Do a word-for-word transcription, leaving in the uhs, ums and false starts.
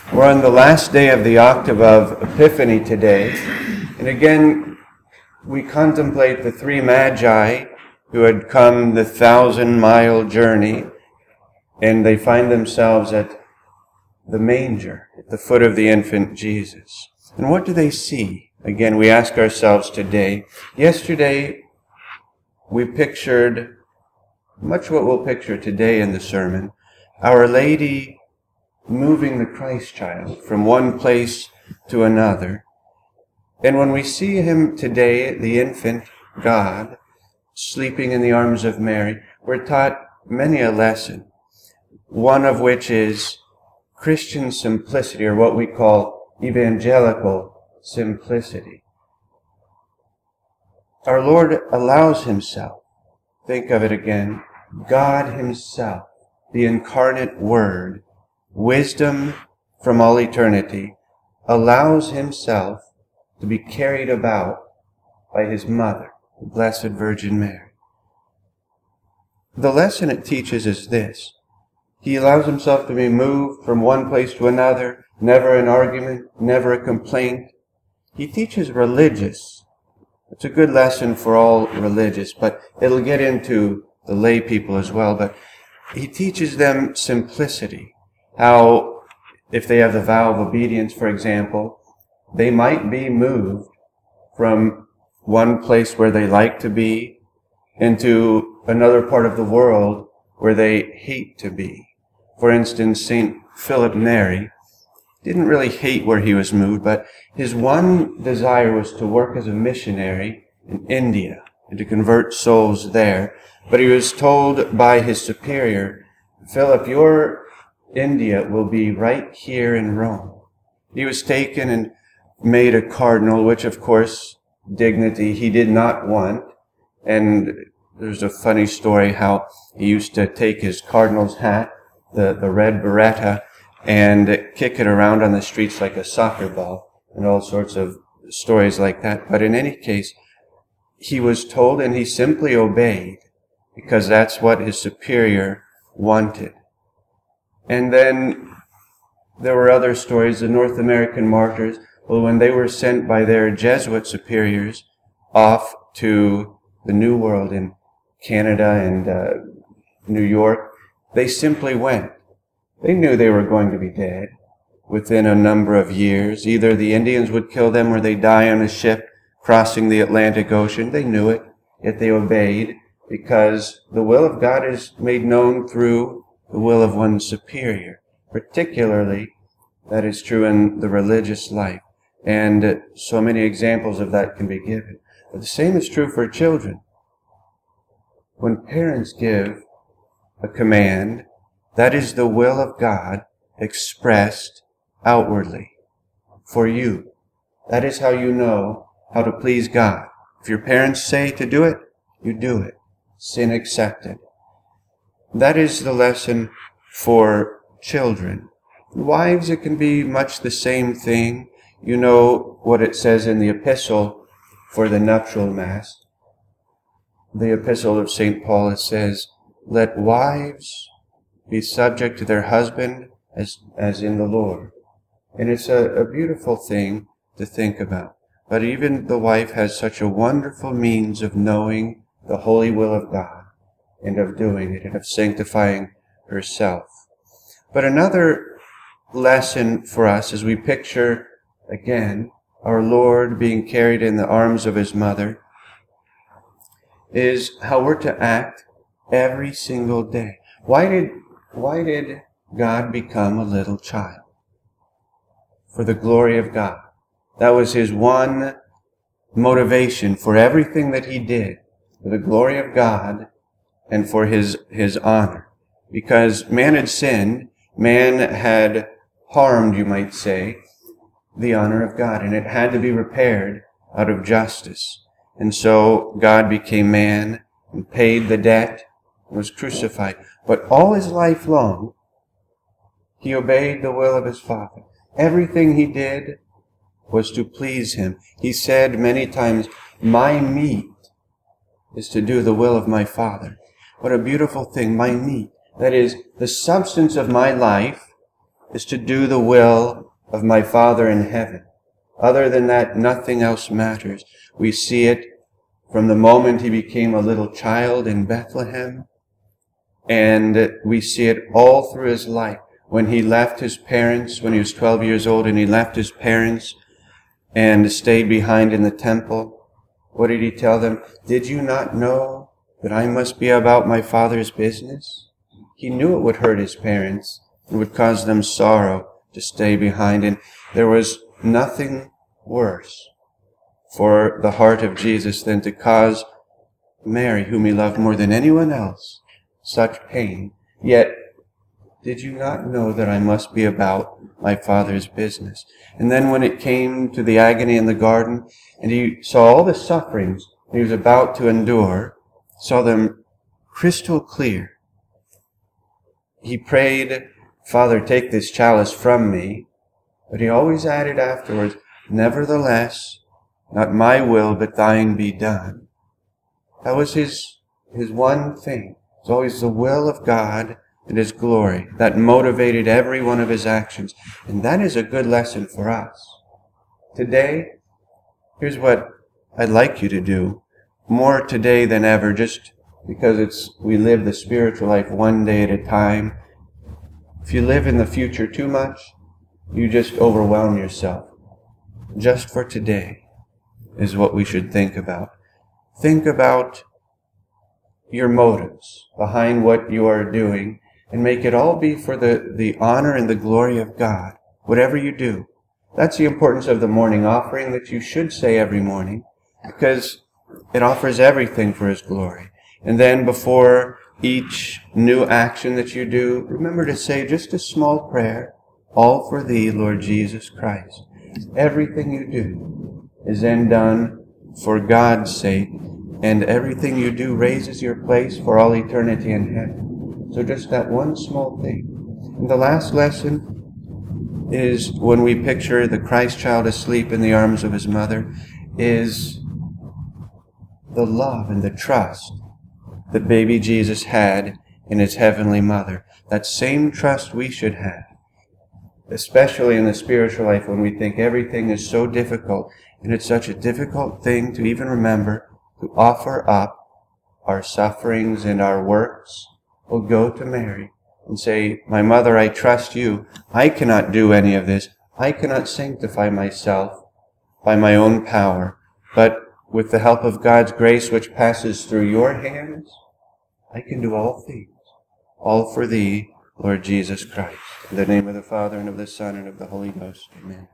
We're on the last day of the octave of Epiphany today, and again we contemplate the three magi who had come the thousand-mile journey, and they find themselves at the manger, at the foot of the infant Jesus. And what do they see? Again, we ask ourselves today. Yesterday, we pictured much what we'll picture today in the sermon, Our Lady moving the Christ child from one place to another. And when we see him today, the infant God, sleeping in the arms of Mary, we're taught many a lesson, one of which is Christian simplicity, or what we call evangelical simplicity. Our Lord allows himself, think of it again, God himself, the incarnate Word, wisdom from all eternity, allows himself to be carried about by his mother, the Blessed Virgin Mary. The lesson it teaches is this. He allows himself to be moved from one place to another, never an argument, never a complaint. He teaches religious. It's a good lesson for all religious, but it'll get into the lay people as well. But he teaches them simplicity. How, if they have the vow of obedience, for example, they might be moved from one place where they like to be into another part of the world where they hate to be. For instance, Saint Philip Neri didn't really hate where he was moved, but his one desire was to work as a missionary in India and to convert souls there. But he was told by his superior, Philip, your India will be right here in Rome. He was taken and made a cardinal, which of course, dignity he did not want. And there's a funny story how he used to take his cardinal's hat, the, the red beretta, and kick it around on the streets like a soccer ball, and all sorts of stories like that. But in any case, he was told, and he simply obeyed, because that's what his superior wanted. And then there were other stories. The North American martyrs, well, when they were sent by their Jesuit superiors off to the New World in Canada and uh, New York, they simply went. They knew they were going to be dead within a number of years. Either the Indians would kill them or they'd die on a ship crossing the Atlantic Ocean. They knew it, yet they obeyed, because the will of God is made known through the will of one's superior. Particularly, that is true in the religious life. And so many examples of that can be given. But the same is true for children. When parents give a command, that is the will of God expressed outwardly for you. That is how you know how to please God. If your parents say to do it, you do it. Sin accepted. That is the lesson for children. Wives, it can be much the same thing. You know what it says in the epistle for the nuptial mass. The epistle of Saint Paul, it says, let wives be subject to their husband as, as in the Lord. And it's a, a beautiful thing to think about. But even the wife has such a wonderful means of knowing the holy will of God and of doing it and of sanctifying herself. But another lesson for us as we picture, again, our Lord being carried in the arms of his mother is how we're to act every single day. Why did, why did God become a little child? For the glory of God. That was his one motivation for everything that he did, for the glory of God and for his, his honor. Because man had sinned, man had harmed, you might say, the honor of God, and it had to be repaired out of justice. And so God became man and paid the debt, was crucified. But all his life long, he obeyed the will of his Father. Everything he did was to please him. He said many times, my meat is to do the will of my Father. What a beautiful thing, my meat. That is, the substance of my life is to do the will of my Father in heaven. Other than that, nothing else matters. We see it from the moment he became a little child in Bethlehem, and we see it all through his life. When he left his parents, when he was twelve years old, and he left his parents and stayed behind in the temple, what did he tell them? Did you not know that I must be about my Father's business? He knew it would hurt his parents. It would cause them sorrow to stay behind. And there was nothing worse for the heart of Jesus than to cause Mary, whom he loved more than anyone else, such pain. Yet, did you not know that I must be about my Father's business? And then when it came to the agony in the garden, and he saw all the sufferings he was about to endure, saw them crystal clear, he prayed, Father, take this chalice from me. But he always added afterwards, nevertheless, not my will, but thine be done. That was his, his one thing. It was always the will of God and his glory that motivated every one of his actions. And that is a good lesson for us. Today, here's what I'd like you to do. More today than ever, just because it's we live the spiritual life one day at a time. If you live in the future too much, you just overwhelm yourself. Just for today is what we should think about. Think about your motives behind what you are doing and make it all be for the, the honor and the glory of God, whatever you do. That's the importance of the morning offering that you should say every morning, because it offers everything for his glory. And then before each new action that you do, remember to say just a small prayer, all for thee, Lord Jesus Christ. Everything you do is then done for God's sake, and everything you do raises your place for all eternity in heaven. So just that one small thing. And the last lesson is when we picture the Christ child asleep in the arms of his mother, is the love and the trust that baby Jesus had in his heavenly mother. That same trust we should have, especially in the spiritual life when we think everything is so difficult, and it's such a difficult thing to even remember to offer up our sufferings and our works. We'll go to Mary and say, my mother, I trust you. I cannot do any of this. I cannot sanctify myself by my own power, but with the help of God's grace which passes through your hands, I can do all things. All for thee, Lord Jesus Christ. In the name of the Father, and of the Son, and of the Holy Ghost. Amen.